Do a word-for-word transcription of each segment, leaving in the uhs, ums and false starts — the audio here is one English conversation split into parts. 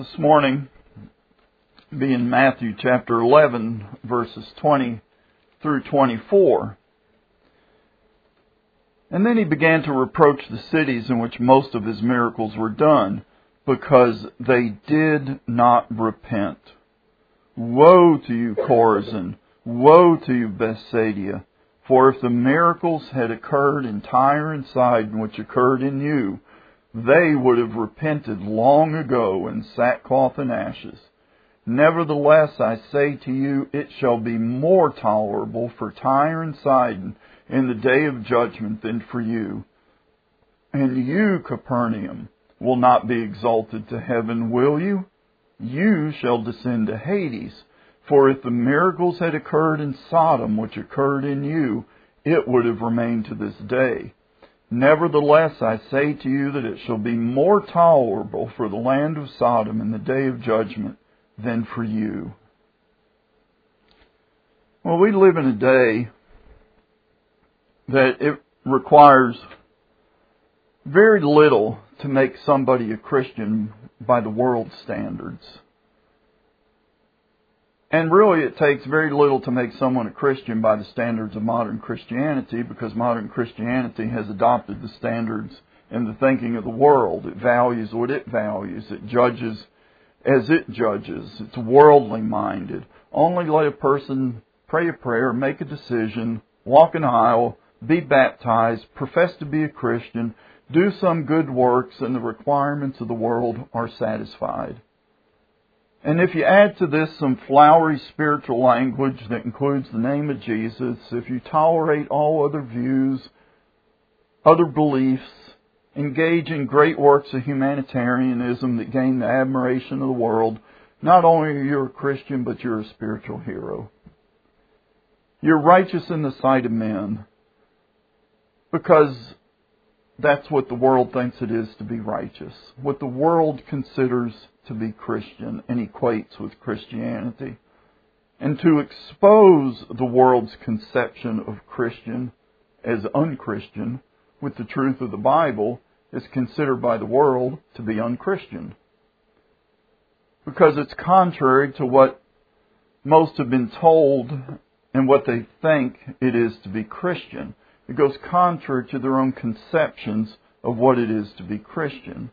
this morning be in Matthew chapter eleven, verses twenty through twenty-four. And then he began to reproach the cities in which most of his miracles were done, because they did not repent. Woe to you, Chorazin! Woe to you, Bethsaida! For if the miracles had occurred in Tyre and Sidon, which occurred in you, they would have repented long ago in sackcloth and ashes. Nevertheless, I say to you, it shall be more tolerable for Tyre and Sidon in the day of judgment than for you. And you, Capernaum, will not be exalted to heaven, will you? You shall descend to Hades. For if the miracles had occurred in Sodom, which occurred in you, it would have remained to this day. Nevertheless, I say to you that it shall be more tolerable for the land of Sodom in the day of judgment than for you. Well, we live in a day that it requires very little to make somebody a Christian by the world's standards. And really, it takes very little to make someone a Christian by the standards of modern Christianity, because modern Christianity has adopted the standards and the thinking of the world. It values what it values. It judges as it judges. It's worldly minded. Only let a person pray a prayer, make a decision, walk an aisle, be baptized, profess to be a Christian, do some good works, and the requirements of the world are satisfied. And if you add to this some flowery spiritual language that includes the name of Jesus, if you tolerate all other views, other beliefs, engage in great works of humanitarianism that gain the admiration of the world, not only are you a Christian, but you're a spiritual hero. You're righteous in the sight of men, because that's what the world thinks it is to be righteous. What the world considers to be Christian and equates with Christianity. And to expose the world's conception of Christian as unchristian with the truth of the Bible is considered by the world to be unchristian. Because it's contrary to what most have been told and what they think it is to be Christian. It goes contrary to their own conceptions of what it is to be Christian.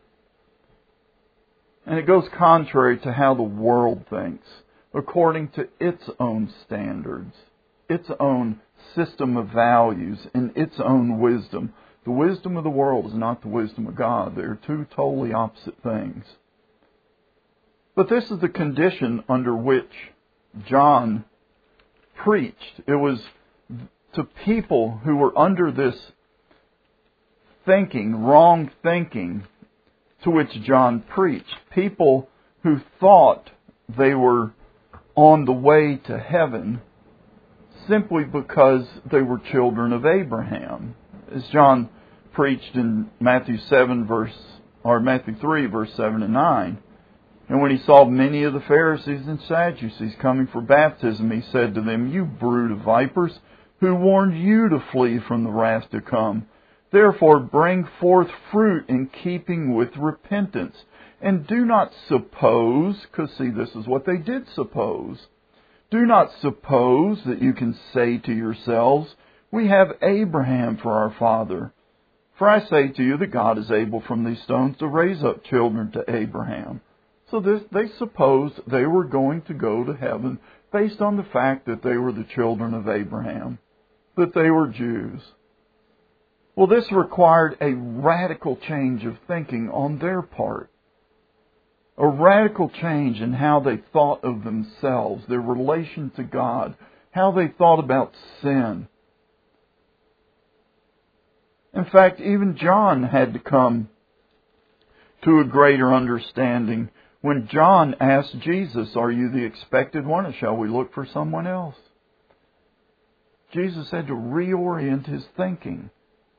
And it goes contrary to how the world thinks, according to its own standards, its own system of values, and its own wisdom. The wisdom of the world is not the wisdom of God. They are two totally opposite things. But this is the condition under which John preached. It was to people who were under this thinking, wrong thinking, to which John preached. People who thought they were on the way to heaven simply because they were children of Abraham. As John preached in Matthew seven verse or Matthew three verse seven and nine. And when he saw many of the Pharisees and Sadducees coming for baptism, he said to them, "You brood of vipers, who warned you to flee from the wrath to come? Therefore bring forth fruit in keeping with repentance. And do not suppose," because see, this is what they did suppose. "Do not suppose that you can say to yourselves, 'We have Abraham for our father.' For I say to you that God is able from these stones to raise up children to Abraham." So this, they supposed they were going to go to heaven based on the fact that they were the children of Abraham, that they were Jews. Well, this required a radical change of thinking on their part. A radical change in how they thought of themselves, their relation to God, how they thought about sin. In fact, even John had to come to a greater understanding when John asked Jesus, "Are you the expected one, or shall we look for someone else?" Jesus had to reorient his thinking.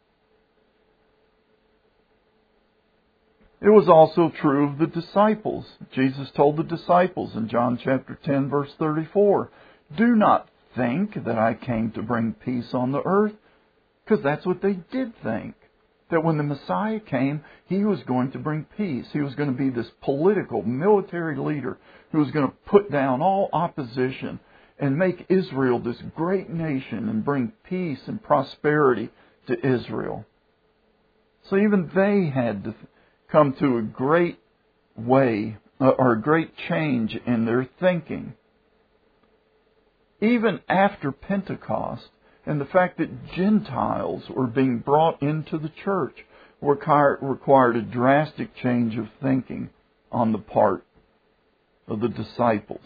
It was also true of the disciples. Jesus told the disciples in John chapter ten, verse thirty-four, "Do not think that I came to bring peace on the earth," because that's what they did think. that when the Messiah came, He was going to bring peace. He was going to be this political, military leader who was going to put down all opposition and make Israel this great nation and bring peace and prosperity to Israel. So even they had to come to a great way, or a great change in their thinking. Even after Pentecost, and the fact that Gentiles were being brought into the church required a drastic change of thinking on the part of the disciples.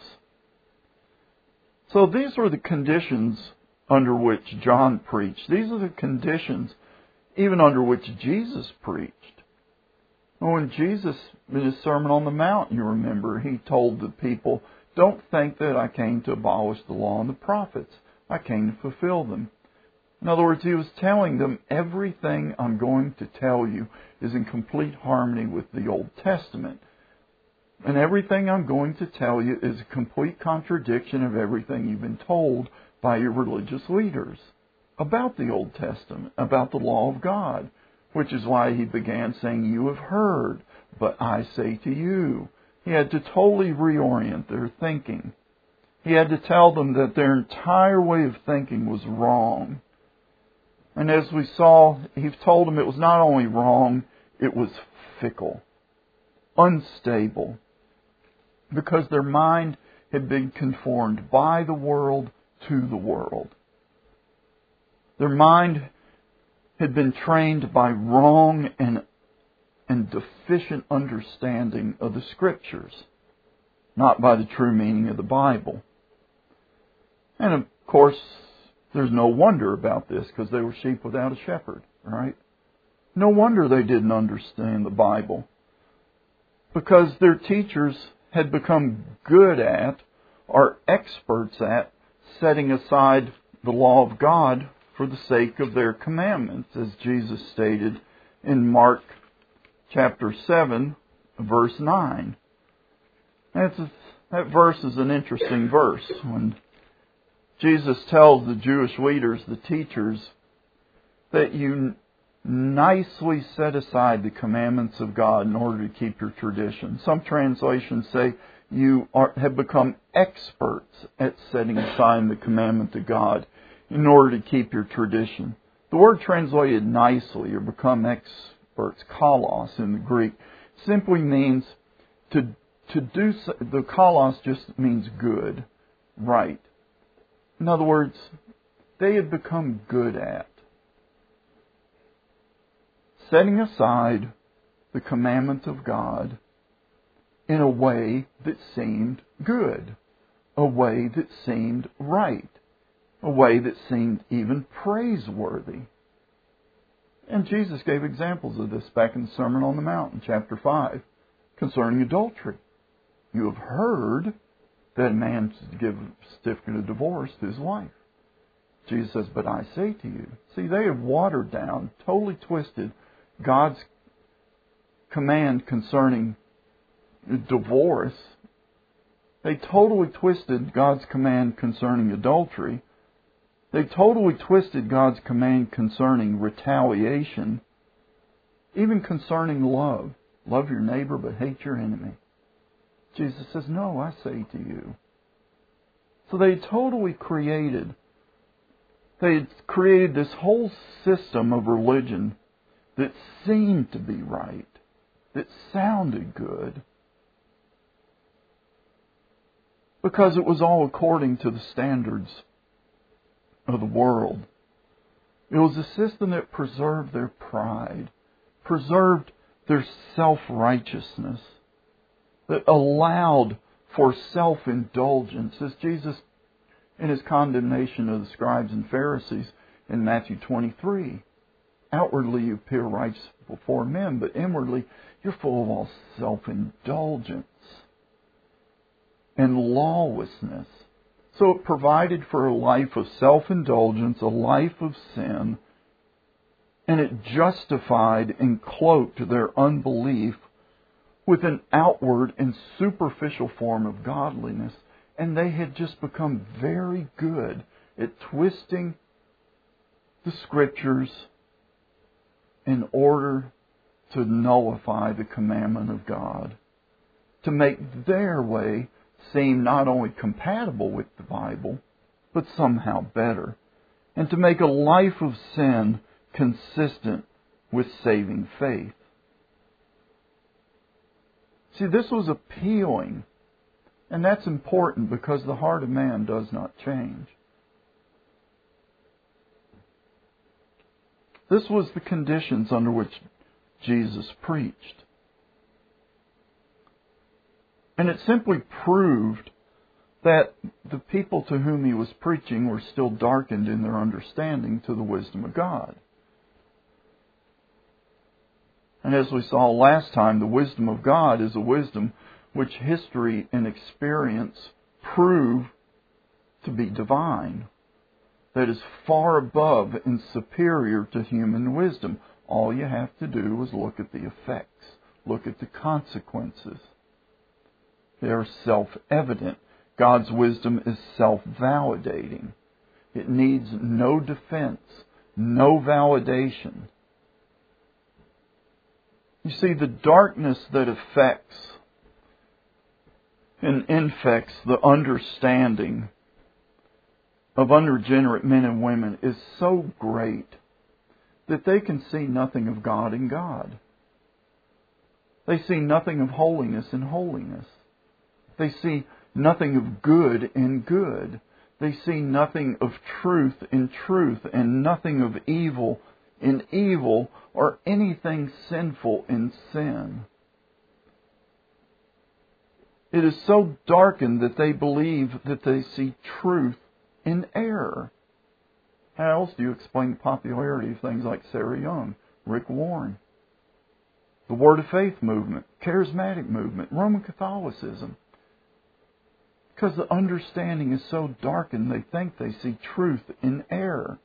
So these were the conditions under which John preached. These are the conditions even under which Jesus preached. When Jesus, in His Sermon on the Mount, you remember, He told the people, "Don't think that I came to abolish the law and the prophets. I came to fulfill them." In other words, He was telling them, everything I'm going to tell you is in complete harmony with the Old Testament. And everything I'm going to tell you is a complete contradiction of everything you've been told by your religious leaders about the Old Testament, about the law of God. Which is why He began saying, "You have heard, but I say to you." He had to totally reorient their thinking. He had to tell them that their entire way of thinking was wrong. And as we saw, He told them it was not only wrong, it was fickle, unstable, because their mind had been conformed by the world to the world. Their mind had been trained by wrong and, and deficient understanding of the Scriptures, not by the true meaning of the Bible. And of course, there's no wonder about this, because they were sheep without a shepherd, right? No wonder they didn't understand the Bible, because their teachers had become good at, or experts at, setting aside the law of God for the sake of their commandments, as Jesus stated in Mark chapter seven, verse nine. That's a, that verse is an interesting verse. When Jesus tells the Jewish leaders, the teachers, that you nicely set aside the commandments of God in order to keep your tradition. Some translations say you are, have become experts at setting aside the commandment of God in order to keep your tradition. The word translated nicely, or become experts, kalos in the Greek, simply means to to do. The kalos just means good, right. In other words, they had become good at setting aside the commandment of God in a way that seemed good, a way that seemed right, a way that seemed even praiseworthy. And Jesus gave examples of this back in the Sermon on the Mount in chapter five concerning adultery. You have heard that a man should give a certificate of divorce to his wife. Jesus says, "But I say to you." See, they have watered down, totally twisted God's command concerning divorce. They totally twisted God's command concerning adultery. They totally twisted God's command concerning retaliation, even concerning love. Love your neighbor, but hate your enemy. Jesus says, "No, I say to you." So they totally created, they had created this whole system of religion that seemed to be right, that sounded good, because it was all according to the standards of the world. It was a system that preserved their pride, preserved their self-righteousness, that allowed for self-indulgence. As Jesus, in His condemnation of the scribes and Pharisees in Matthew twenty-three, outwardly you appear righteous before men, but inwardly you're full of all self-indulgence and lawlessness. So it provided for a life of self-indulgence, a life of sin, and it justified and cloaked their unbelief with an outward and superficial form of godliness. And they had just become very good at twisting the Scriptures in order to nullify the commandment of God, to make their way seem not only compatible with the Bible, but somehow better, and to make a life of sin consistent with saving faith. See, this was appealing, and that's important because the heart of man does not change. This was the conditions under which Jesus preached. And it simply proved that the people to whom he was preaching were still darkened in their understanding to the wisdom of God. And as we saw last time, the wisdom of God is a wisdom which history and experience prove to be divine, that is far above and superior to human wisdom. All you have to do is look at the effects, look at the consequences. They are self-evident. God's wisdom is self-validating. It needs no defense, no validation. You see, the darkness that affects and infects the understanding of unregenerate men and women is so great that they can see nothing of God in God. They see nothing of holiness in holiness. They see nothing of good in good. They see nothing of truth in truth, and nothing of evil in evil, or anything sinful in sin. It is so darkened that they believe that they see truth in error. How else do you explain the popularity of things like Sarah Young, Rick Warren, the Word of Faith movement, Charismatic movement, Roman Catholicism? Because the understanding is so darkened, they think they see truth in error.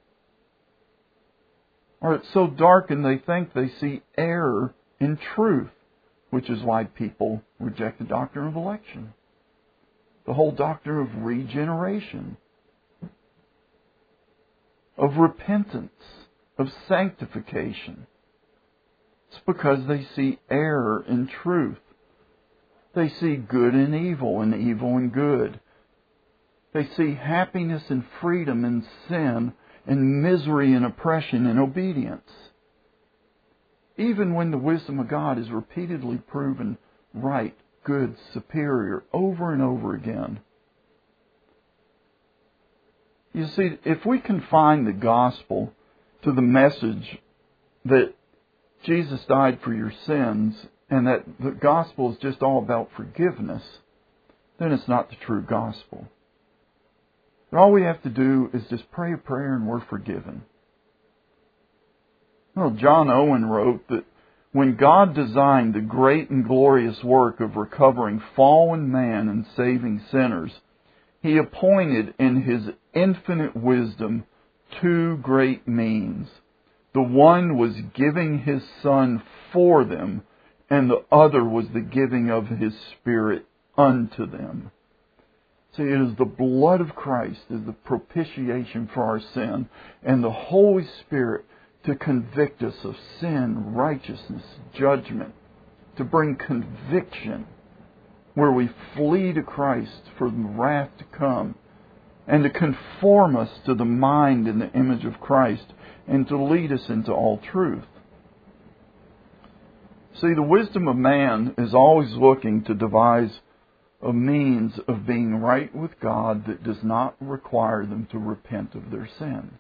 Or it's so darkened, they think they see error in truth, which is why people reject the doctrine of election, the whole doctrine of regeneration, of repentance, of sanctification. It's because they see error in truth. They see good in evil and evil in good. They see happiness and freedom in sin and misery and oppression and obedience. Even when the wisdom of God is repeatedly proven right, good, superior, over and over again. You see, if we confine the gospel to the message that Jesus died for your sins and that the gospel is just all about forgiveness, then it's not the true gospel. But all we have to do is just pray a prayer and we're forgiven. Well, John Owen wrote that when God designed the great and glorious work of recovering fallen man and saving sinners, He appointed in His infinite wisdom two great means. The one was giving His Son for them, and the other was the giving of His Spirit unto them. See, it is the blood of Christ is the propitiation for our sin, and the Holy Spirit to convict us of sin, righteousness, judgment, to bring conviction where we flee to Christ for the wrath to come, and to conform us to the mind and the image of Christ, and to lead us into all truth. See, the wisdom of man is always looking to devise a means of being right with God that does not require them to repent of their sin.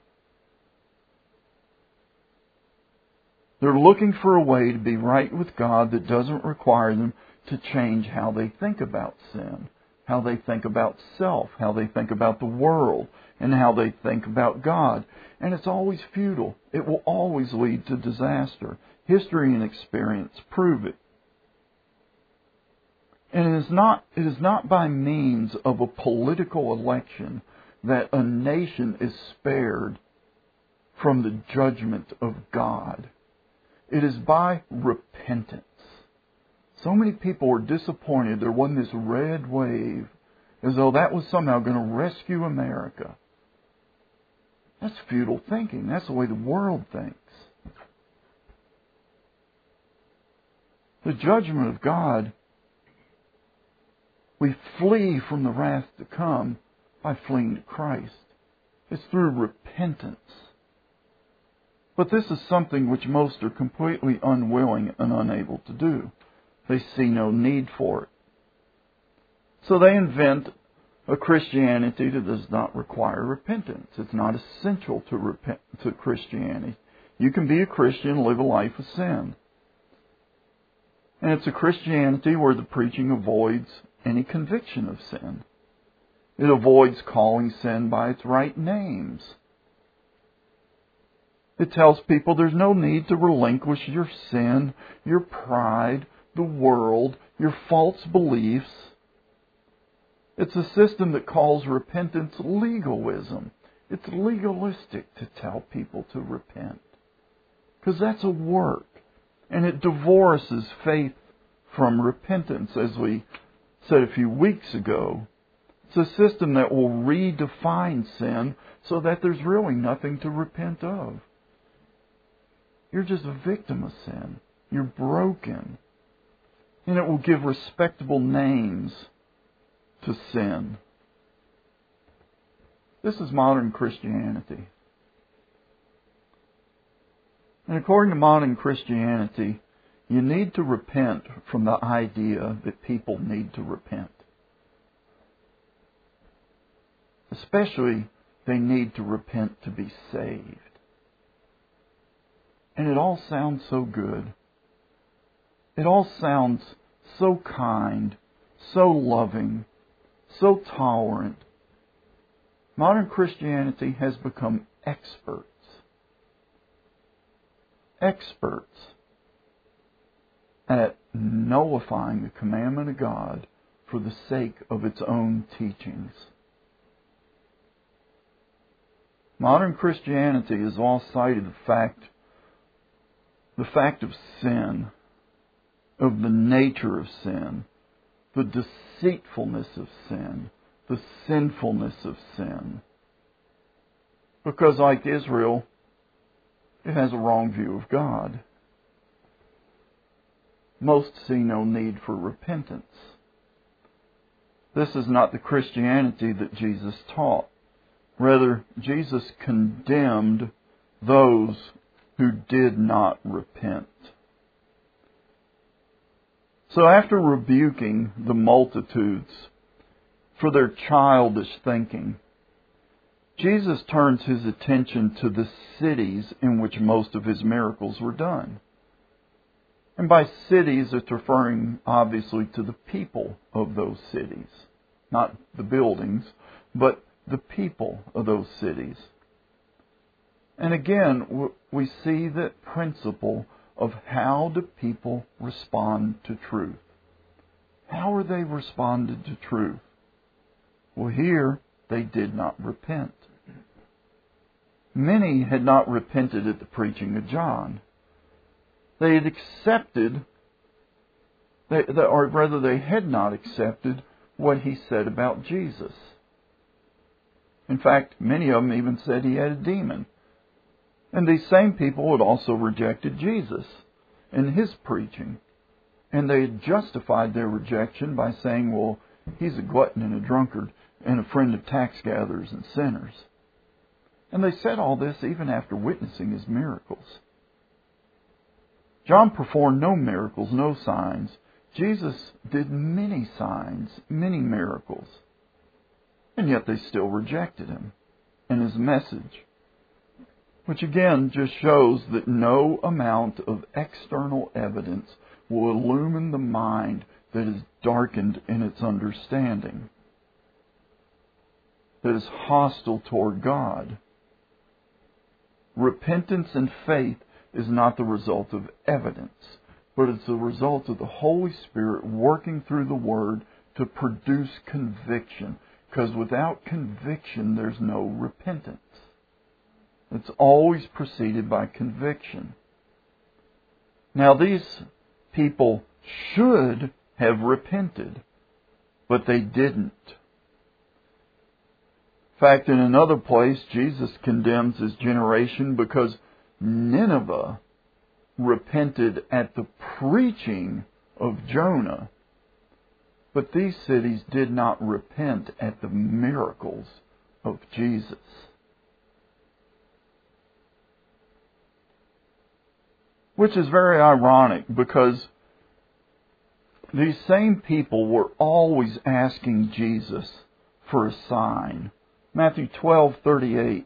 They're looking for a way to be right with God that doesn't require them to change how they think about sin, how they think about self, how they think about the world, and how they think about God. And it's always futile. It will always lead to disaster. History and experience prove it. And it is not, it is not by means of a political election that a nation is spared from the judgment of God. It is by repentance. So many people were disappointed there wasn't this red wave, as though that was somehow going to rescue America. That's futile thinking. That's the way the world thinks. The judgment of God, we flee from the wrath to come by fleeing to Christ. It's through repentance. But this is something which most are completely unwilling and unable to do. They see no need for it. So they invent a Christianity that does not require repentance. It's not essential to repent, to Christianity. You can be a Christian and live a life of sin. And it's a Christianity where the preaching avoids any conviction of sin. It avoids calling sin by its right names. It tells people there's no need to relinquish your sin, your pride, the world, your false beliefs. It's a system that calls repentance legalism. It's legalistic to tell people to repent. Because that's a work. And it divorces faith from repentance, as we said a few weeks ago. It's a system that will redefine sin so that there's really nothing to repent of. You're just a victim of sin. You're broken. And it will give respectable names to sin. This is modern Christianity. And according to modern Christianity, you need to repent from the idea that people need to repent. Especially, they need to repent to be saved. And it all sounds so good. It all sounds so kind, so loving, so tolerant. Modern Christianity has become experts. Experts at nullifying the commandment of God for the sake of its own teachings. Modern Christianity has lost sight of the fact, the fact of sin, of the nature of sin, the deceitfulness of sin, the sinfulness of sin. Because like Israel, it has a wrong view of God. Most see no need for repentance. This is not the Christianity that Jesus taught. Rather, Jesus condemned those who did not repent. So after rebuking the multitudes for their childish thinking, Jesus turns his attention to the cities in which most of his miracles were done. And by cities, it's referring obviously to the people of those cities. Not the buildings, but the people of those cities. And again, we see that principle of how do people respond to truth. How are they responded to truth? Well, here, they did not repent. Many had not repented at the preaching of John. They had accepted, they, or rather they had not accepted what he said about Jesus. In fact, many of them even said he had a demon. And these same people had also rejected Jesus in his preaching. And they had justified their rejection by saying, well, he's a glutton and a drunkard and a friend of tax gatherers and sinners. And they said all this even after witnessing his miracles. John performed no miracles, no signs. Jesus did many signs, many miracles. And yet they still rejected him and his message. Which again just shows that no amount of external evidence will illumine the mind that is darkened in its understanding, that is hostile toward God. Repentance and faith is not the result of evidence, but it's the result of the Holy Spirit working through the Word to produce conviction. Because without conviction, there's no repentance. It's always preceded by conviction. Now, these people should have repented, but they didn't. In fact, in another place, Jesus condemns his generation because Nineveh, repented at the preaching of Jonah, but these cities did not repent at the miracles of Jesus. Which is very ironic, because these same people were always asking Jesus for a sign. Matthew twelve thirty-eight.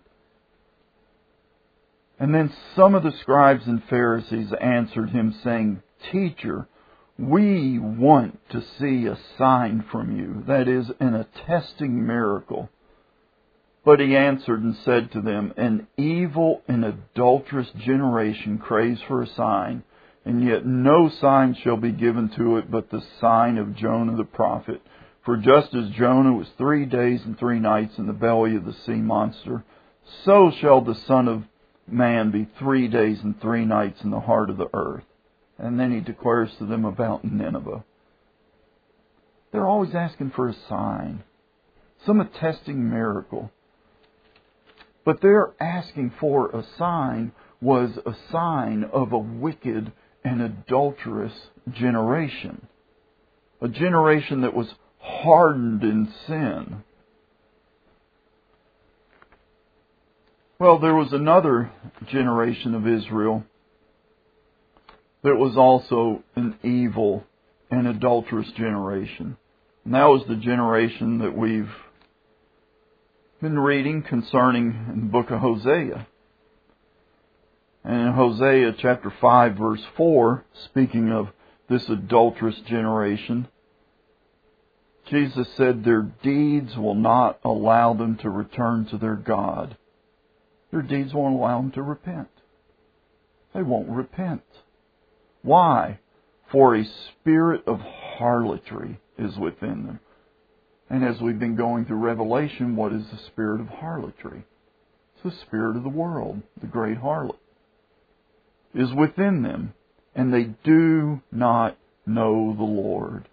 And then some of the scribes and Pharisees answered him, saying, Teacher, we want to see a sign from you, that is, an attesting miracle. But he answered and said to them, An evil and adulterous generation craves for a sign, and yet no sign shall be given to it but the sign of Jonah the prophet. For just as Jonah was three days and three nights in the belly of the sea monster, so shall the Son of Man be three days and three nights in the heart of the earth. And then he declares to them about Nineveh. They're always asking for a sign, some attesting miracle. But their asking for a sign was a sign of a wicked and adulterous generation. A generation that was hardened in sin. Well, there was another generation of Israel that was also an evil and adulterous generation. And that was the generation that we've been reading concerning in the book of Hosea. And in Hosea chapter five verse four, speaking of this adulterous generation, Jesus said, Their deeds will not allow them to return to their God. Their deeds won't allow them to repent. They won't repent. Why? For a spirit of harlotry is within them. And as we've been going through Revelation, what is the spirit of harlotry? It's the spirit of the world, the great harlot, is within them, and they do not know the Lord.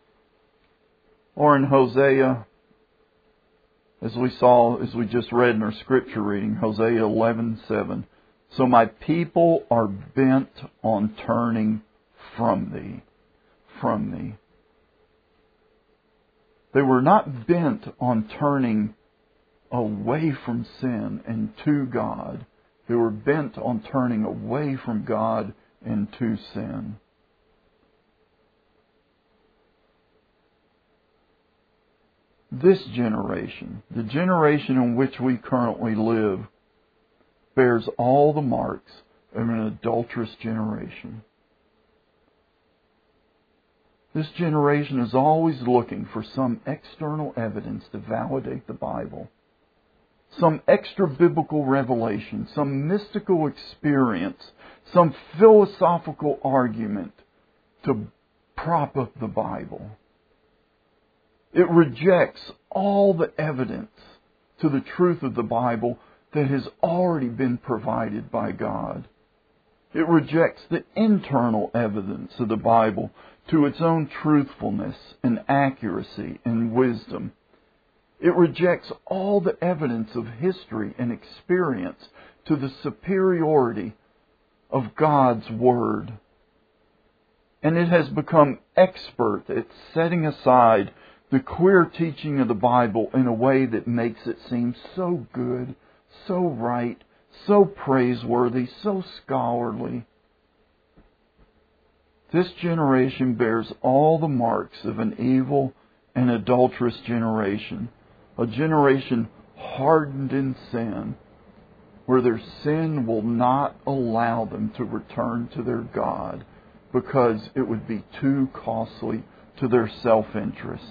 Or in Hosea, as we saw, as we just read in our scripture reading, Hosea eleven seven. So my people are bent on turning from thee, from thee. They were not bent on turning away from sin and to God. They were bent on turning away from God and to sin. This generation, the generation in which we currently live, bears all the marks of an adulterous generation. This generation is always looking for some external evidence to validate the Bible. Some extra biblical revelation, some mystical experience, some philosophical argument to prop up the Bible. It rejects all the evidence to the truth of the Bible that has already been provided by God. It rejects the internal evidence of the Bible to its own truthfulness and accuracy and wisdom. It rejects all the evidence of history and experience to the superiority of God's Word. And it has become expert at setting aside the queer teaching of the Bible in a way that makes it seem so good, so right, so praiseworthy, so scholarly. This generation bears all the marks of an evil and adulterous generation, a generation hardened in sin, where their sin will not allow them to return to their God because it would be too costly to their self-interests.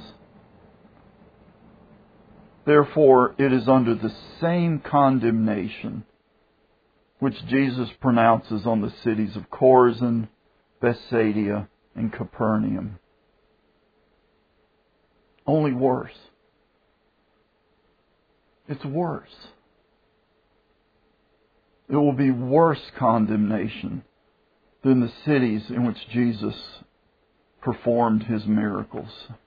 Therefore, it is under the same condemnation which Jesus pronounces on the cities of Chorazin, Bethsaida, and Capernaum. Only worse. It's worse. It will be worse condemnation than the cities in which Jesus performed His miracles.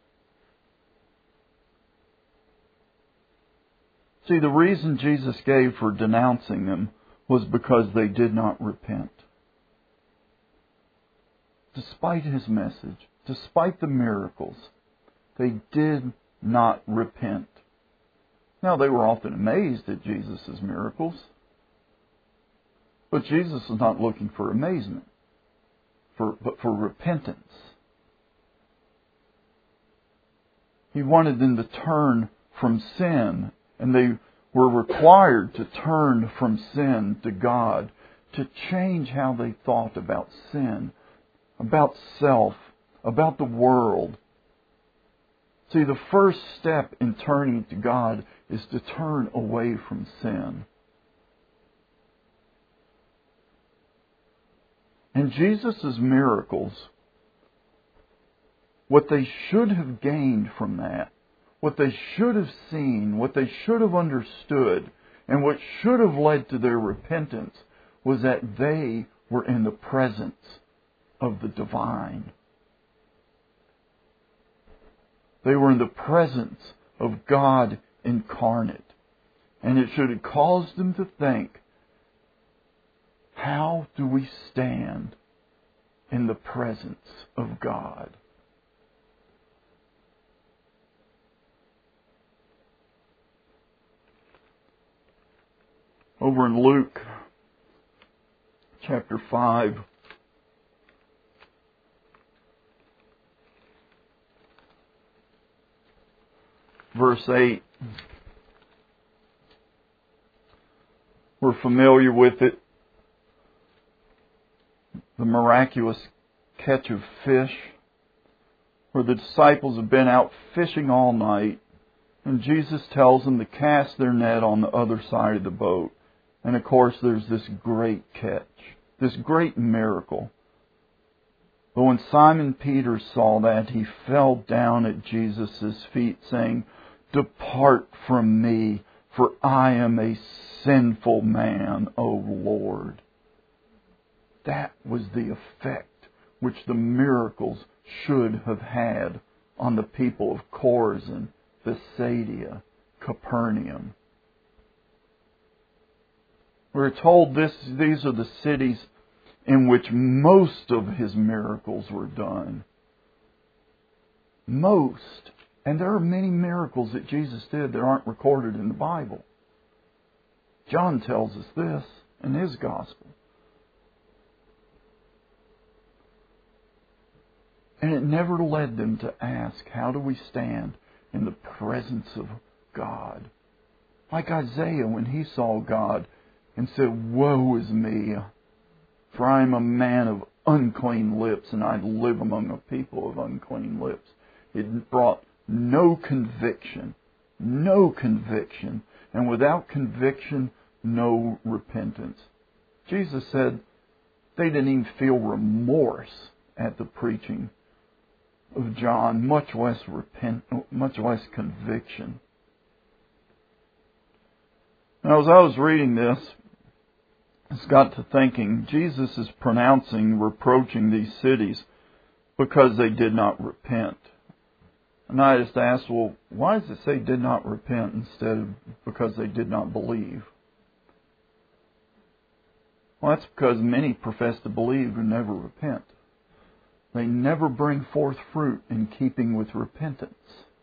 See, the reason Jesus gave for denouncing them was because they did not repent. despite His message, despite the miracles, they did not repent. Now, they were often amazed at Jesus' miracles, but Jesus was not looking for amazement, for, but for repentance. He wanted them to turn from sin, and they were required to turn from sin to God, to change how they thought about sin, about self, about the world. See, the first step in turning to God is to turn away from sin. And Jesus' miracles, what they should have gained from that, what they should have seen, what they should have understood, and what should have led to their repentance, was that they were in the presence of the divine. They were in the presence of God incarnate. And it should have caused them to think, how do we stand in the presence of God? Over in Luke chapter five, verse eight, we're familiar with it. The miraculous catch of fish, where the disciples have been out fishing all night, and Jesus tells them to cast their net on the other side of the boat. And of course, there's this great catch, this great miracle. But when Simon Peter saw that, he fell down at Jesus' feet, saying, "Depart from me, for I am a sinful man, O Lord." That was the effect which the miracles should have had on the people of Chorazin, Bethsaida, Capernaum. We're told this, these are the cities in which most of His miracles were done. Most. And there are many miracles that Jesus did that aren't recorded in the Bible. John tells us this in his Gospel. And it never led them to ask, how do we stand in the presence of God? Like Isaiah when he saw God and said, "Woe is me, for I am a man of unclean lips, and I live among a people of unclean lips." It brought no conviction, no conviction, and without conviction, no repentance. Jesus said they didn't even feel remorse at the preaching of John, much less repent, much less conviction. Now, as I was reading this, it's got to thinking, Jesus is pronouncing, reproaching these cities because they did not repent. And I just asked, well, why does it say did not repent instead of because they did not believe? Well, that's because many profess to believe who never repent. They never bring forth fruit in keeping with repentance.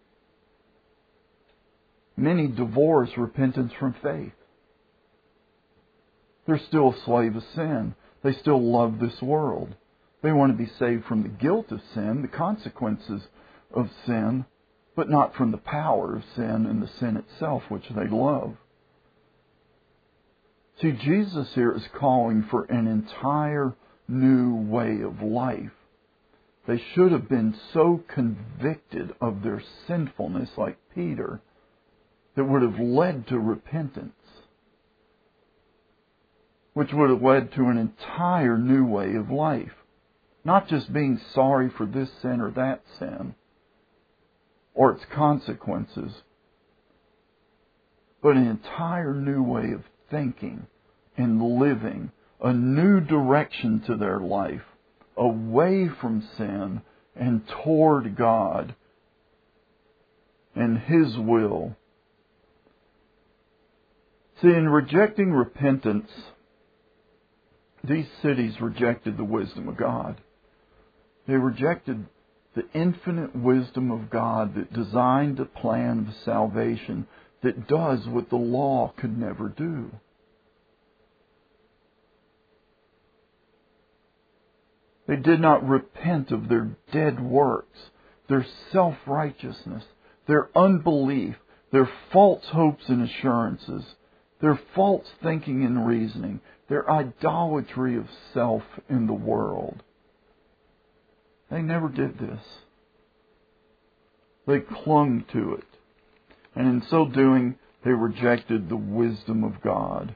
Many divorce repentance from faith. They're still a slave of sin. They still love this world. They want to be saved from the guilt of sin, the consequences of sin, but not from the power of sin and the sin itself, which they love. See, Jesus here is calling for an entire new way of life. They should have been so convicted of their sinfulness, like Peter, that would have led to repentance, which would have led to an entire new way of life. Not just being sorry for this sin or that sin, or its consequences, but an entire new way of thinking and living, a new direction to their life, away from sin and toward God and His will. See, in rejecting repentance, these cities rejected the wisdom of God. They rejected the infinite wisdom of God that designed a plan of salvation that does what the law could never do. They did not repent of their dead works, their self-righteousness, their unbelief, their false hopes and assurances, their false thinking and reasoning, their idolatry of self in the world. They never did this. They clung to it. And in so doing, they rejected the wisdom of God.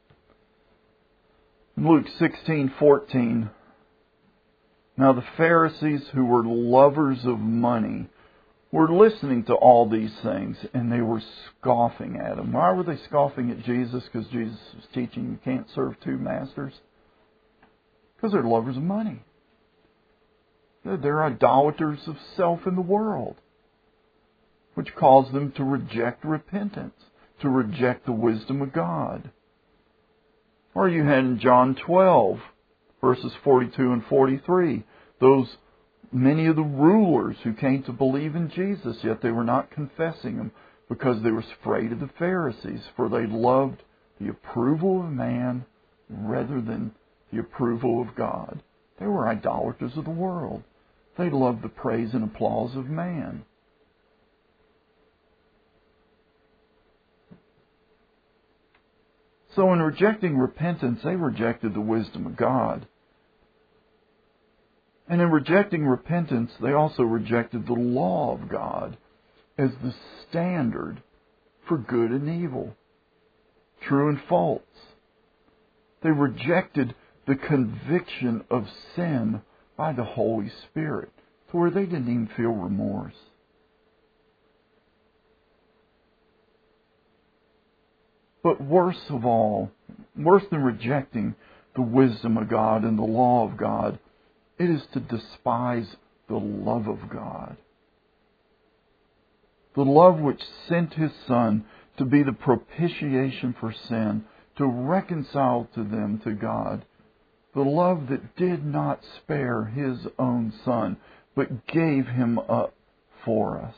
In Luke sixteen fourteen, now the Pharisees, who were lovers of money, were listening to all these things, and they were scoffing at him. Why were they scoffing at Jesus? Because Jesus was teaching you can't serve two masters? Because they're lovers of money. They're idolaters of self in the world, which caused them to reject repentance, to reject the wisdom of God. Or you had in John twelve, verses forty-two and forty-three, those many of the rulers who came to believe in Jesus, yet they were not confessing Him because they were afraid of the Pharisees, for they loved the approval of man rather than the approval of God. They were idolaters of the world. They loved the praise and applause of man. So in rejecting repentance, they rejected the wisdom of God. And in rejecting repentance, they also rejected the law of God as the standard for good and evil, true and false. They rejected the conviction of sin by the Holy Spirit, to where they didn't even feel remorse. But worse of all, worse than rejecting the wisdom of God and the law of God, it is to despise the love of God. The love which sent His Son to be the propitiation for sin, to reconcile to them to God. The love that did not spare His own Son, but gave Him up for us.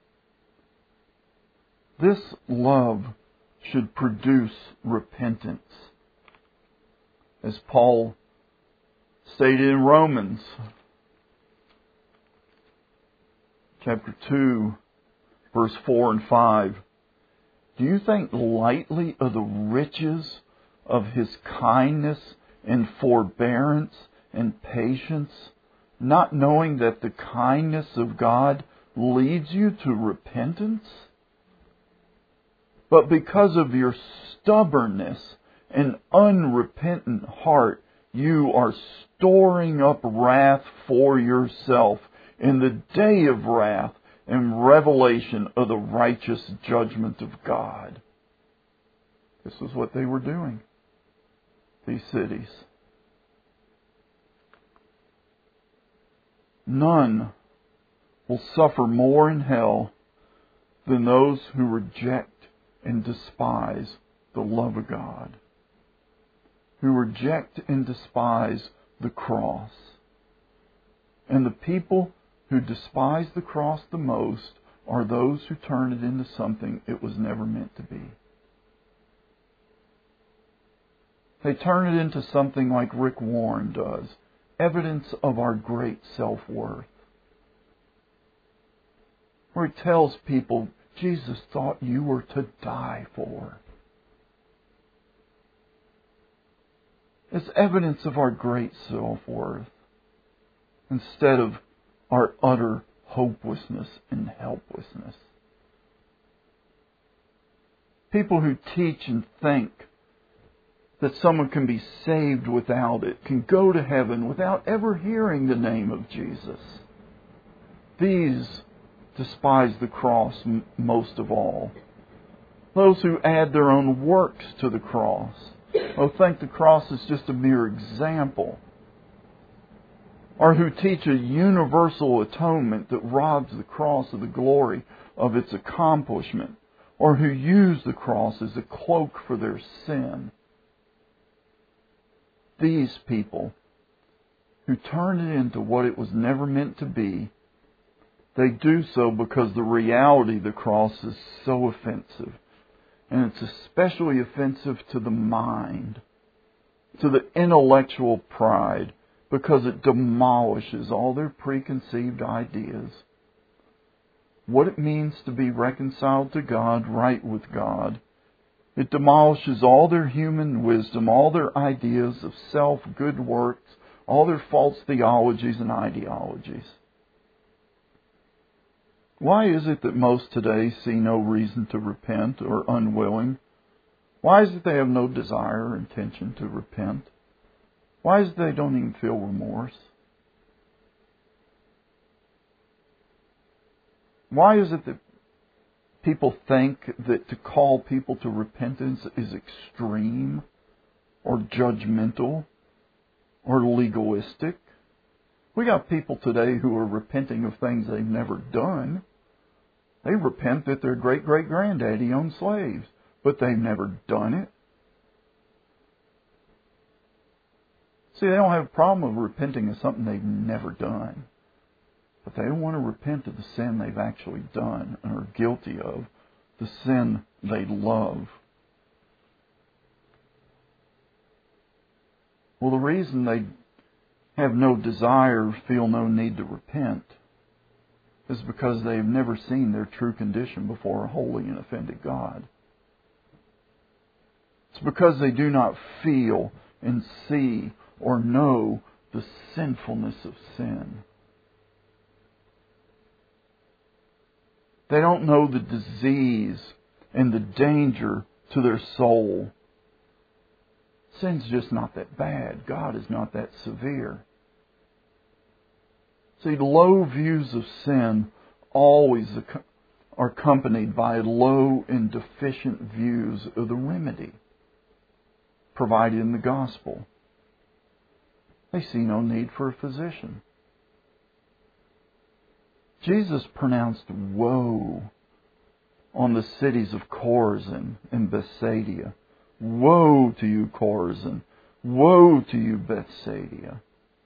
This love should produce repentance. As Paul stated in Romans chapter two, verse four and five, do you think lightly of the riches of His kindness and forbearance and patience, not knowing that the kindness of God leads you to repentance? But because of your stubbornness and unrepentant heart, you are storing up wrath for yourself in the day of wrath and revelation of the righteous judgment of God. This is what they were doing, these cities. None will suffer more in hell than those who reject and despise the love of God, who reject and despise the cross. And the people who despise the cross the most are those who turn it into something it was never meant to be. They turn it into something like Rick Warren does, evidence of our great self-worth, where he tells people, Jesus thought you were to die for. It's evidence of our great self-worth instead of our utter hopelessness and helplessness. People who teach and think that someone can be saved without it, can go to heaven without ever hearing the name of Jesus, these despise the cross m- most of all. Those who add their own works to the cross, or think the cross is just a mere example, or who teach a universal atonement that robs the cross of the glory of its accomplishment, or who use the cross as a cloak for their sin. These people who turn it into what it was never meant to be, they do so because the reality of the cross is so offensive. And it's especially offensive to the mind, to the intellectual pride, because it demolishes all their preconceived ideas. What it means to be reconciled to God, right with God. It demolishes all their human wisdom, all their ideas of self, good works, all their false theologies and ideologies. Why is it that most today see no reason to repent or unwilling? Why is it they have no desire or intention to repent? Why is it they don't even feel remorse? Why is it that people think that to call people to repentance is extreme or judgmental or legalistic? We got people today who are repenting of things they've never done. They repent that their great-great-granddaddy owned slaves, but they've never done it. See, they don't have a problem with repenting of something they've never done. But they don't want to repent of the sin they've actually done and are guilty of, the sin they love. Well, the reason they have no desire, feel no need to repent, is because they have never seen their true condition before a holy and offended God. It's because they do not feel and see or know the sinfulness of sin. They don't know the disease and the danger to their soul. Sin's just not that bad. God is not that severe. See, low views of sin always are accompanied by low and deficient views of the remedy provided in the gospel. They see no need for a physician. Jesus pronounced woe on the cities of Chorazin and Bethsaida. Woe to you, Chorazin! Woe to you, Bethsaida!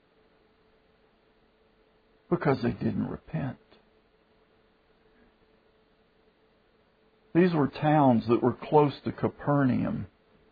Because they didn't repent. These were towns that were close to Capernaum.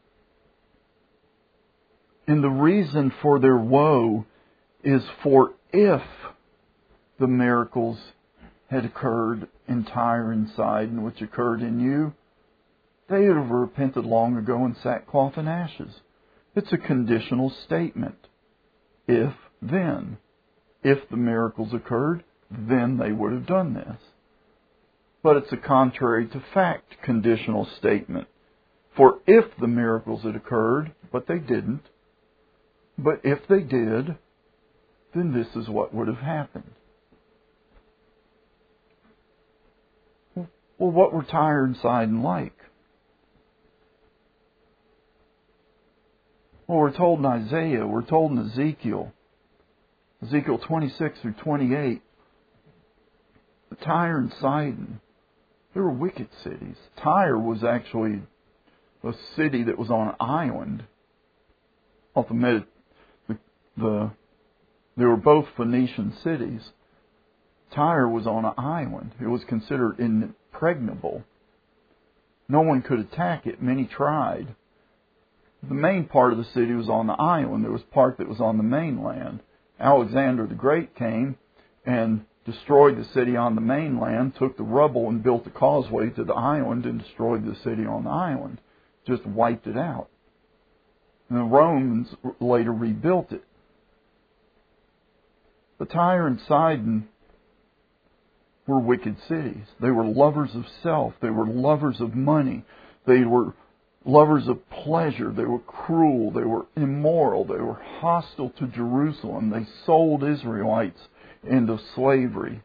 And the reason for their woe is for if the miracles had occurred in Tyre and Sidon, which occurred in you, they would have repented long ago in sackcloth and ashes. It's a conditional statement. If, then. If the miracles occurred, then they would have done this. But it's a contrary to fact conditional statement. For if the miracles had occurred, but they didn't, but if they did, then this is what would have happened. Well, what were Tyre and Sidon like? Well, we're told in Isaiah, we're told in Ezekiel, Ezekiel twenty-six through twenty-eight, Tyre and Sidon, they were wicked cities. Tyre was actually a city that was on an island off the Med. The, the they were both Phoenician cities. Tyre was on an island. It was considered impregnable. No one could attack it. Many tried. The main part of the city was on the island. There was part that was on the mainland. Alexander the Great came and destroyed the city on the mainland, took the rubble and built a causeway to the island and destroyed the city on the island. Just wiped it out. And the Romans later rebuilt it. But Tyre and Sidon were wicked cities. They were lovers of self. They were lovers of money. They were lovers of pleasure. They were cruel. They were immoral. They were hostile to Jerusalem. They sold Israelites into slavery.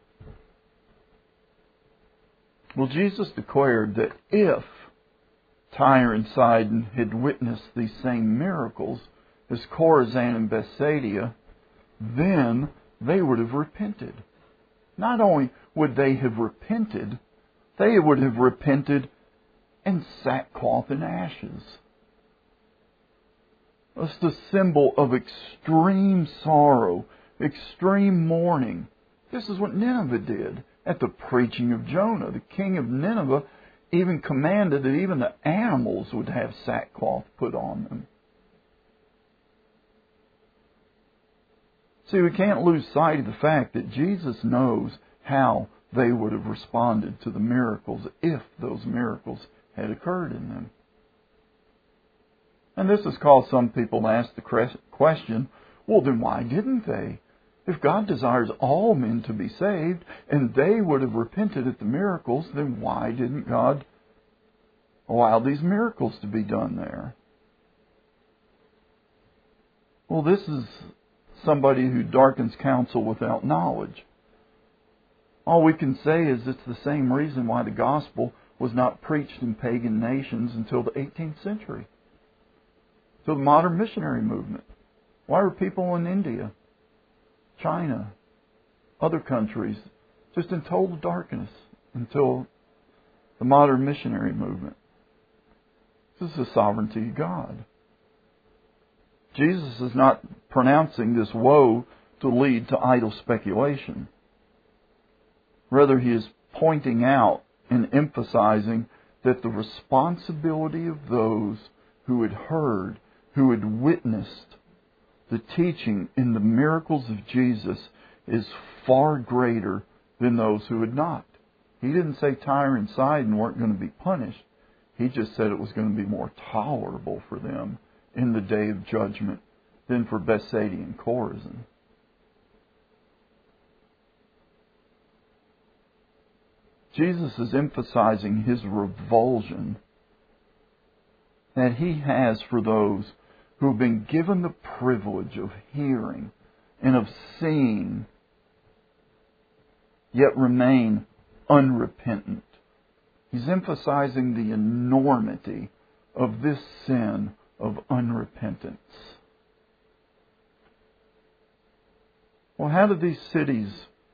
Well, Jesus declared that if Tyre and Sidon had witnessed these same miracles as Chorazin and Bethsaida, then they would have repented. Not only would they have repented, they would have repented in sackcloth and ashes. It's the symbol of extreme sorrow, extreme mourning. This is what Nineveh did at the preaching of Jonah. The king of Nineveh even commanded that even the animals would have sackcloth put on them. See, we can't lose sight of the fact that Jesus knows how they would have responded to the miracles if those miracles had occurred in them. And this has caused some people to ask the question, well, then why didn't they? If God desires all men to be saved, and they would have repented at the miracles, then why didn't God allow these miracles to be done there? Well, this is somebody who darkens counsel without knowledge. All we can say is it's the same reason why the gospel was not preached in pagan nations until the eighteenth century. Till the modern missionary movement. Why were people in India, China, other countries just in total darkness until the modern missionary movement? This is the sovereignty of God. Jesus is not pronouncing this woe to lead to idle speculation. Rather, He is pointing out and emphasizing that the responsibility of those who had heard, who had witnessed the teaching in the miracles of Jesus is far greater than those who had not. He didn't say Tyre and Sidon weren't going to be punished. He just said it was going to be more tolerable for them in the day of judgment than for Bethsaida and Chorazin. Jesus is emphasizing His revulsion that He has for those who have been given the privilege of hearing and of seeing, yet remain unrepentant. He's emphasizing the enormity of this sin of unrepentance. Well, how did these cities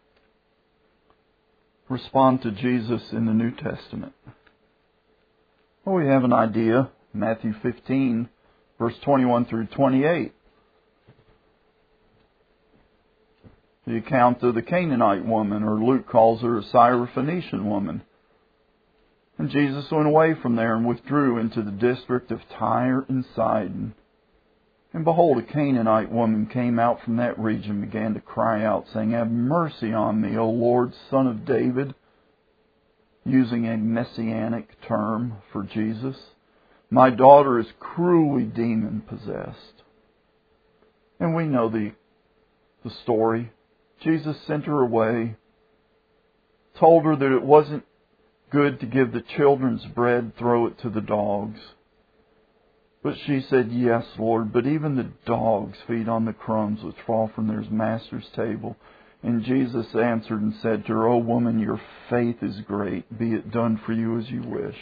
respond to Jesus in the New Testament? Well, we have an idea. Matthew fifteen, verse twenty-one through twenty-eight. The account of the Canaanite woman, or Luke calls her a Syrophoenician woman. And Jesus went away from there and withdrew into the district of Tyre and Sidon. And behold, a Canaanite woman came out from that region and began to cry out, saying, "Have mercy on me, O Lord, Son of David," using a messianic term for Jesus. "My daughter is cruelly demon-possessed." And we know the, the story. Jesus sent her away, told her that it wasn't good to give the children's bread, throw it to the dogs. But she said, "Yes, Lord, but even the dogs feed on the crumbs which fall from their master's table." And Jesus answered and said to her, "O woman, your faith is great. Be it done for you as you wish."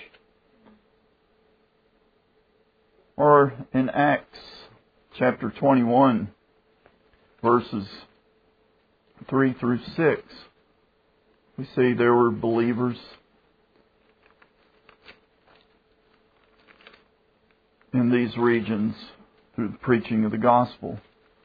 Or in Acts chapter twenty-one, verses three through six, we see there were believers in these regions through the preaching of the gospel.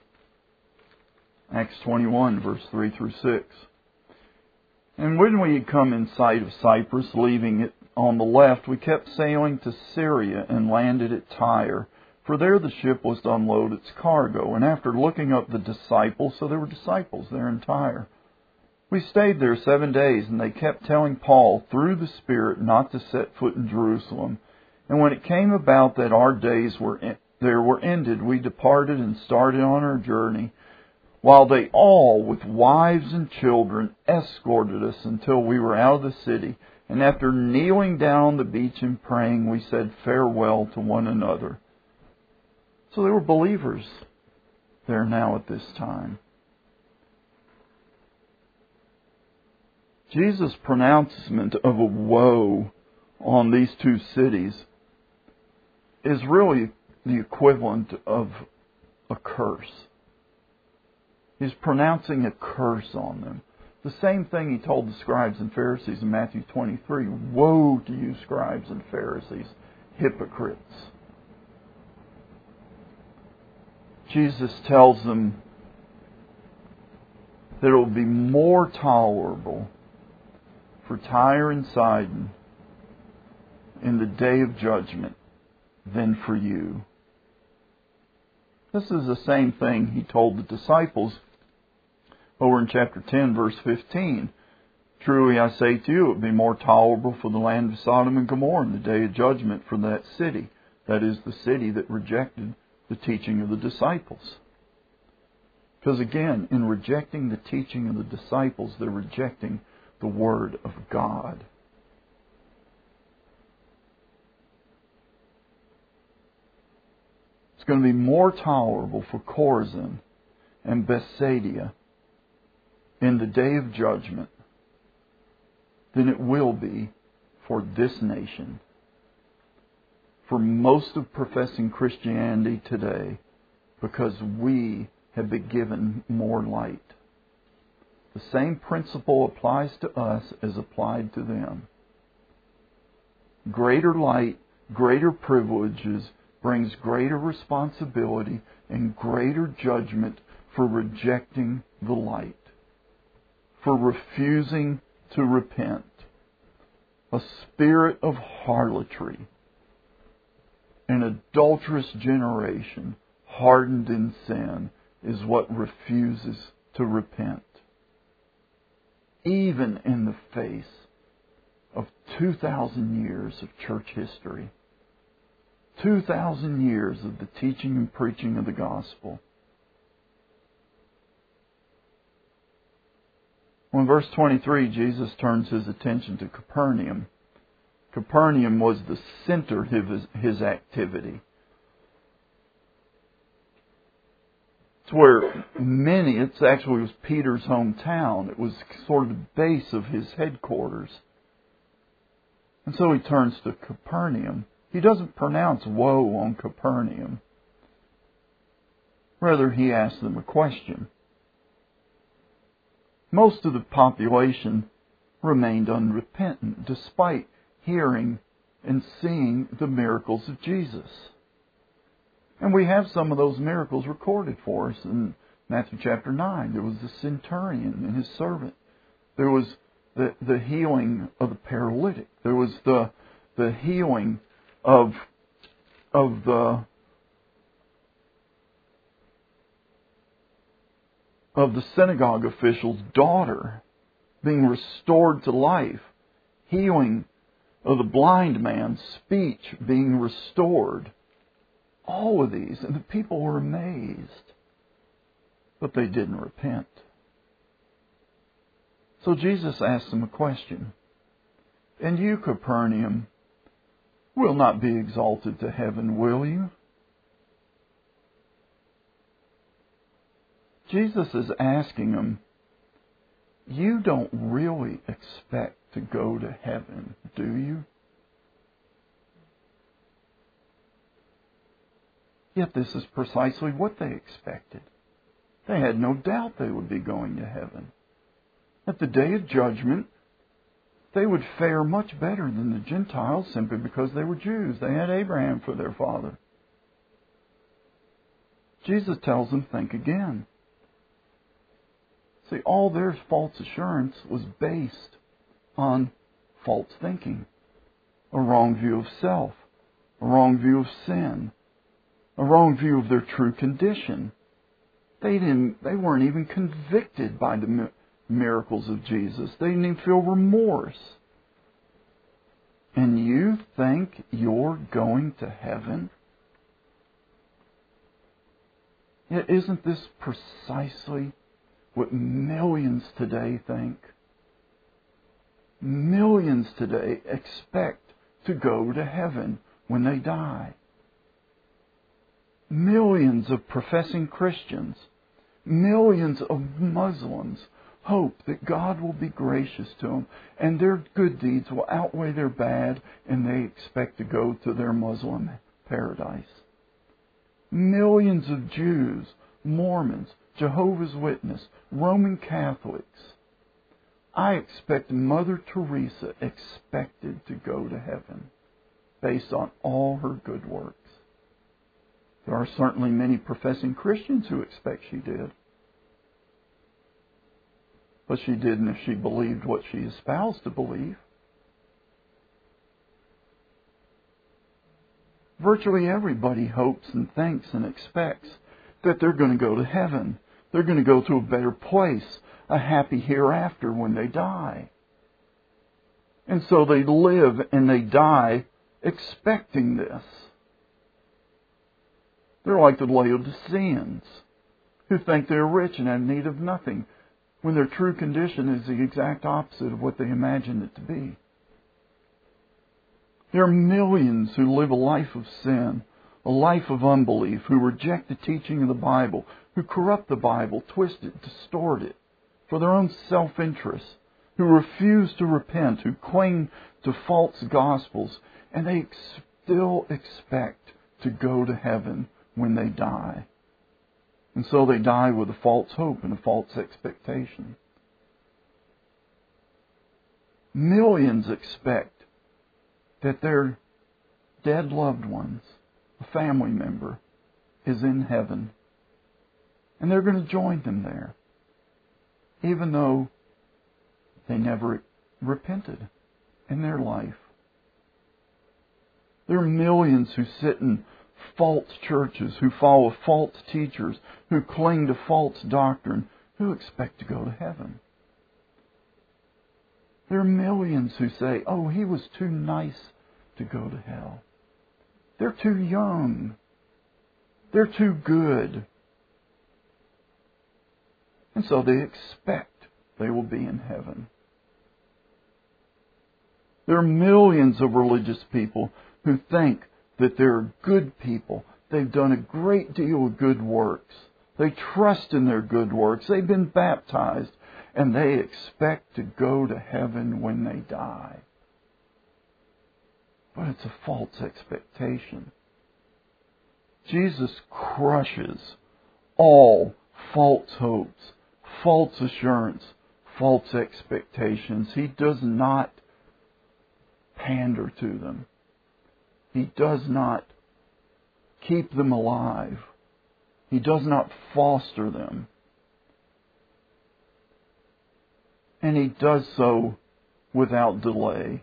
Acts twenty-one, verse three through six. "And when we had come in sight of Cyprus, leaving it on the left, we kept sailing to Syria and landed at Tyre, for there the ship was to unload its cargo. And after looking up the disciples," so there were disciples there in Tyre, "we stayed there seven days, and they kept telling Paul through the Spirit not to set foot in Jerusalem. And when it came about that our days were in, there were ended, we departed and started on our journey, while they all, with wives and children, escorted us until we were out of the city. And after kneeling down on the beach and praying, we said farewell to one another." So there were believers there now at this time. Jesus' pronouncement of a woe on these two cities is really the equivalent of a curse. He's pronouncing a curse on them. The same thing He told the scribes and Pharisees in Matthew twenty-three. "Woe to you, scribes and Pharisees, hypocrites! Jesus tells them that it will be more tolerable for Tyre and Sidon in the day of judgment than for you. This is the same thing He told the disciples over in chapter ten, verse fifteen. Truly I say to you, it would be more tolerable for the land of Sodom and Gomorrah in the day of judgment for that city. That is the city that rejected the teaching of the disciples. Because again, in rejecting the teaching of the disciples, they're rejecting the Word of God. It's going to be more tolerable for Chorazin and Bethsaida in the day of judgment than it will be for this nation. For most of professing Christianity today, because we have been given more light. The same principle applies to us as applied to them. Greater light, greater privileges brings greater responsibility and greater judgment for rejecting the light, for refusing to repent. A spirit of harlotry, an adulterous generation hardened in sin is what refuses to repent. Even in the face of two thousand years of church history, two thousand years of the teaching and preaching of the gospel. Well, in verse twenty-three, Jesus turns His attention to Capernaum. Capernaum was the center of his, his activity. It's where many, it's actually was Peter's hometown. It was sort of the base of his headquarters. And so He turns to Capernaum. He doesn't pronounce woe on Capernaum. Rather, He asks them a question. Most of the population remained unrepentant despite hearing and seeing the miracles of Jesus. And we have some of those miracles recorded for us in Matthew chapter nine. There was the centurion and his servant. There was the, the healing of the paralytic. There was the the healing of of the of the synagogue official's daughter being restored to life. Healing of the blind man's speech being restored. All of these. And the people were amazed. But they didn't repent. So Jesus asked them a question. And you, Capernaum, will not be exalted to heaven, will you? Jesus is asking them, you don't really expect to go to heaven, do you? Yet this is precisely what they expected. They had no doubt they would be going to heaven. At the day of judgment, they would fare much better than the Gentiles simply because they were Jews. They had Abraham for their father. Jesus tells them, think again. See, all their false assurance was based on false thinking, a wrong view of self, a wrong view of sin, a wrong view of their true condition. They didn't. They weren't even convicted by the miracles of Jesus. They didn't even feel remorse. And you think you're going to heaven? Yet isn't this precisely what millions today think? Millions today expect to go to heaven when they die. Millions of professing Christians, millions of Muslims hope that God will be gracious to them and their good deeds will outweigh their bad and they expect to go to their Muslim paradise. Millions of Jews, Mormons, Jehovah's Witnesses, Roman Catholics. I expect Mother Teresa expected to go to heaven based on all her good works. There are certainly many professing Christians who expect she did. But she didn't if she believed what she espoused to believe. Virtually everybody hopes and thinks and expects that they're going to go to heaven. They're going to go to a better place, a happy hereafter when they die. And so they live and they die expecting this. They're like the Laodiceans, who think they're rich and have need of nothing, when their true condition is the exact opposite of what they imagine it to be. There are millions who live a life of sin, a life of unbelief, who reject the teaching of the Bible, who corrupt the Bible, twist it, distort it for their own self-interest, who refuse to repent, who cling to false gospels, and they ex- still expect to go to heaven when they die. And so they die with a false hope and a false expectation. Millions expect that their dead loved ones, a family member, is in heaven. And they're going to join them there, even though they never repented in their life. There are millions who sit in false churches, who follow false teachers, who cling to false doctrine, who expect to go to heaven. There are millions who say, oh, he was too nice to go to hell. They're too young. They're too good. And so they expect they will be in heaven. There are millions of religious people who think that they're good people. They've done a great deal of good works. They trust in their good works. They've been baptized. And they expect to go to heaven when they die. But it's a false expectation. Jesus crushes all false hopes, false assurance, false expectations. He does not pander to them. He does not keep them alive. He does not foster them. And He does so without delay.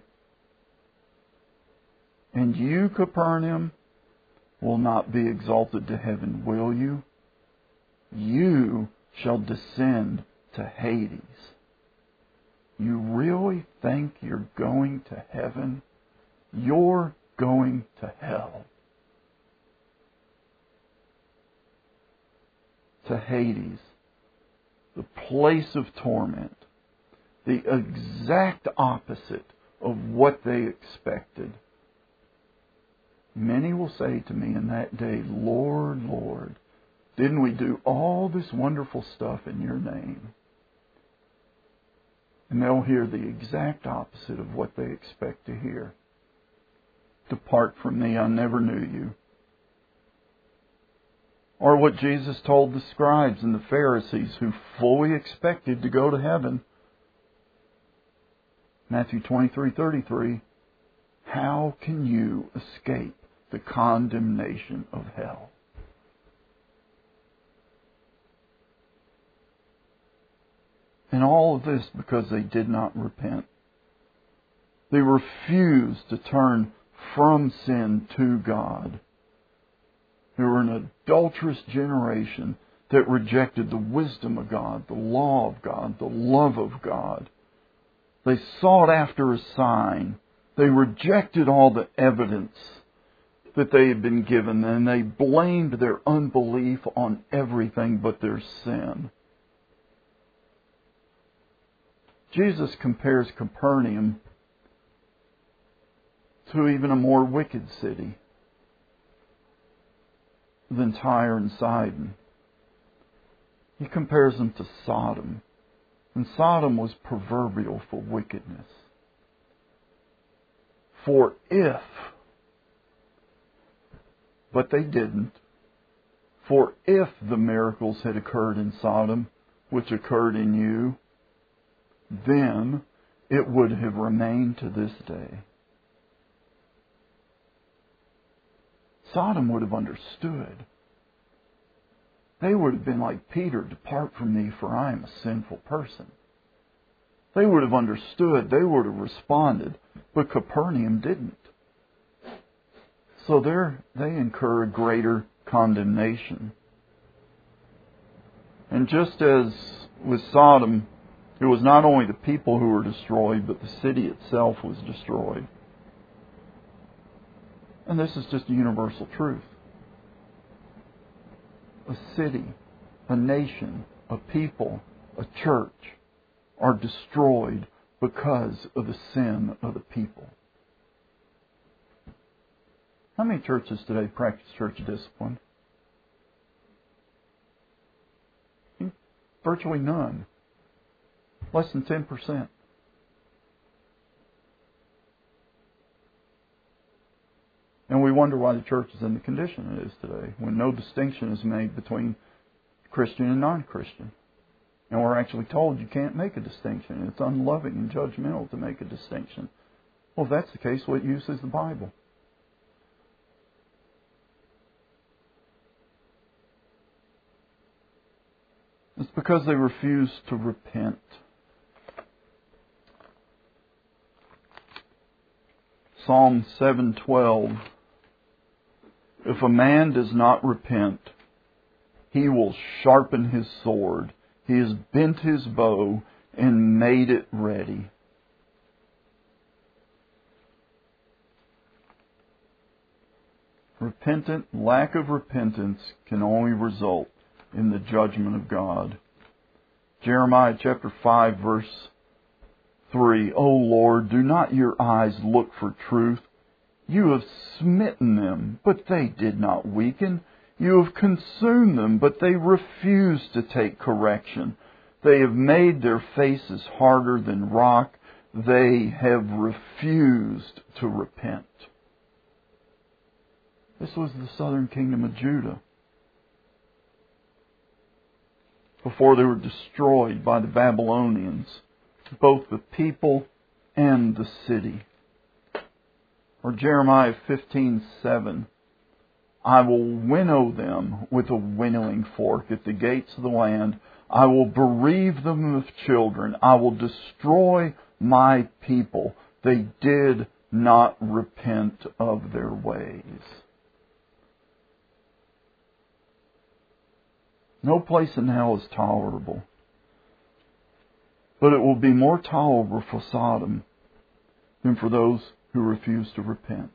And you, Capernaum, will not be exalted to heaven, will you? You shall descend to Hades. You really think you're going to heaven? You're going to hell. To Hades, the place of torment. The exact opposite of what they expected. Many will say to me in that day, Lord, Lord, didn't we do all this wonderful stuff in your name? And they'll hear the exact opposite of what they expect to hear. Depart from me, I never knew you. Or what Jesus told the scribes and the Pharisees who fully expected to go to heaven. Matthew twenty-three thirty-three, how can you escape the condemnation of hell? And all of this because they did not repent. They refused to turn from sin to God. They were an adulterous generation that rejected the wisdom of God, the law of God, the love of God. They sought after a sign. They rejected all the evidence that they had been given, and they blamed their unbelief on everything but their sin. Jesus compares Capernaum to even a more wicked city than Tyre and Sidon. He compares them to Sodom. And Sodom was proverbial for wickedness. For if, but they didn't, for if the miracles had occurred in Sodom, which occurred in you, then it would have remained to this day. Sodom would have understood they would have been like Peter, "Depart from me, for I am a sinful person." They would have understood. They would have responded. But Capernaum didn't. So there they incur greater condemnation. And just as with Sodom, it was not only the people who were destroyed, but the city itself was destroyed. And this is just a universal truth. A city, a nation, a people, a church are destroyed because of the sin of the people. How many churches today practice church discipline? Virtually none. Less than ten percent. And we wonder why the church is in the condition it is today, when no distinction is made between Christian and non-Christian. And we're actually told you can't make a distinction. It's unloving and judgmental to make a distinction. Well, if that's the case, what use is the Bible? It's because they refuse to repent. Psalm seven twelve. If a man does not repent, he will sharpen his sword. He has bent his bow and made it ready. Repentant, lack of repentance can only result in the judgment of God. Jeremiah chapter five verse three. O Lord, do not your eyes look for truth? You have smitten them, but they did not weaken. You have consumed them, but they refused to take correction. They have made their faces harder than rock. They have refused to repent. This was the southern kingdom of Judah, before they were destroyed by the Babylonians, both the people and the city. Or Jeremiah fifteen seven. I will winnow them with a winnowing fork at the gates of the land. I will bereave them of children. I will destroy my people. They did not repent of their ways. No place in hell is tolerable. But it will be more tolerable for Sodom than for those who refuse to repent.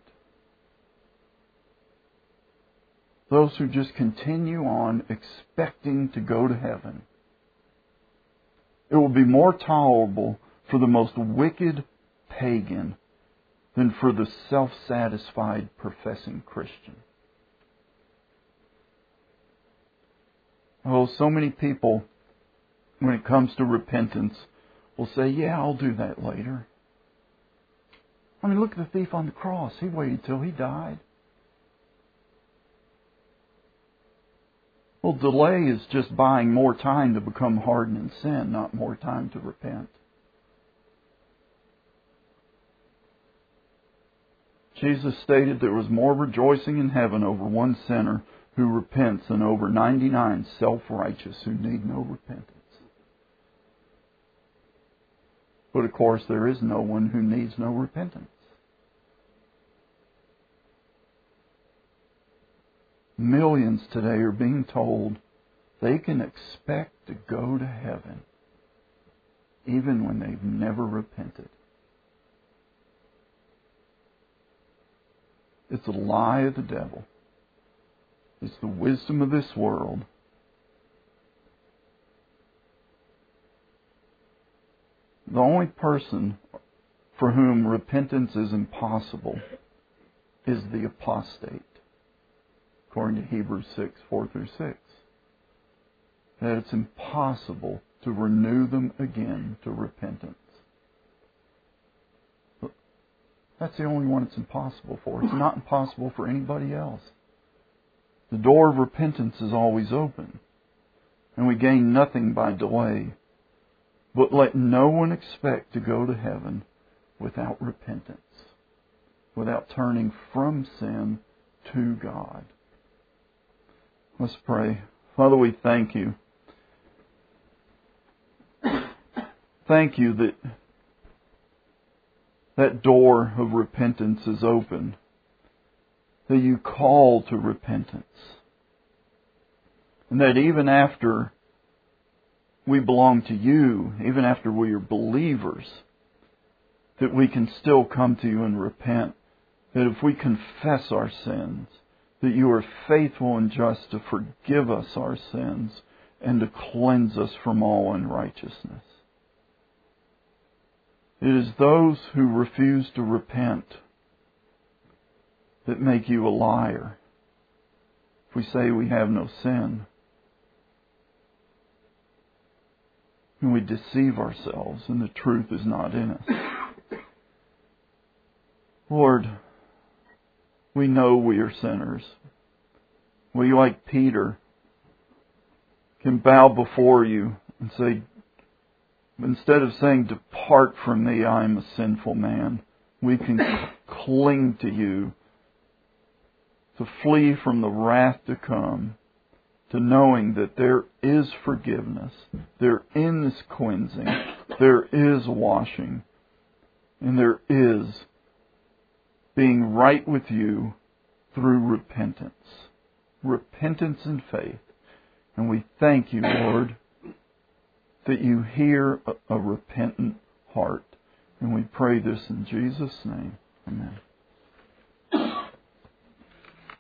Those who just continue on expecting to go to heaven. It will be more tolerable for the most wicked pagan than for the self-satisfied professing Christian. Oh, so many people, when it comes to repentance, will say, yeah, I'll do that later. I mean, look at the thief on the cross. He waited till he died. Well, delay is just buying more time to become hardened in sin, not more time to repent. Jesus stated there was more rejoicing in heaven over one sinner who repents than over ninety-nine self-righteous who need no repentance. But of course, there is no one who needs no repentance. Millions today are being told they can expect to go to heaven even when they've never repented. It's a lie of the devil. It's the wisdom of this world. The only person for whom repentance is impossible is the apostate, according to Hebrews six, four through six. That it's impossible to renew them again to repentance. That's the only one it's impossible for. It's not impossible for anybody else. The door of repentance is always open, and we gain nothing by delay. But let no one expect to go to heaven without repentance, without turning from sin to God. Let's pray. Father, we thank you. Thank you that that door of repentance is open, that you call to repentance, and that even after we belong to you, even after we are believers, that we can still come to you and repent, that if we confess our sins, that you are faithful and just to forgive us our sins and to cleanse us from all unrighteousness. It is those who refuse to repent that make you a liar. If we say we have no sin, and we deceive ourselves and the truth is not in us. Lord, we know we are sinners. We, like Peter, can bow before you and say, instead of saying, depart from me, I am a sinful man, we can cling to you to flee from the wrath to come, to knowing that there is forgiveness, there is cleansing, there is washing, and there is being right with you through repentance. Repentance and faith. And we thank you, Lord, that you hear a, a repentant heart. And we pray this in Jesus' name. Amen.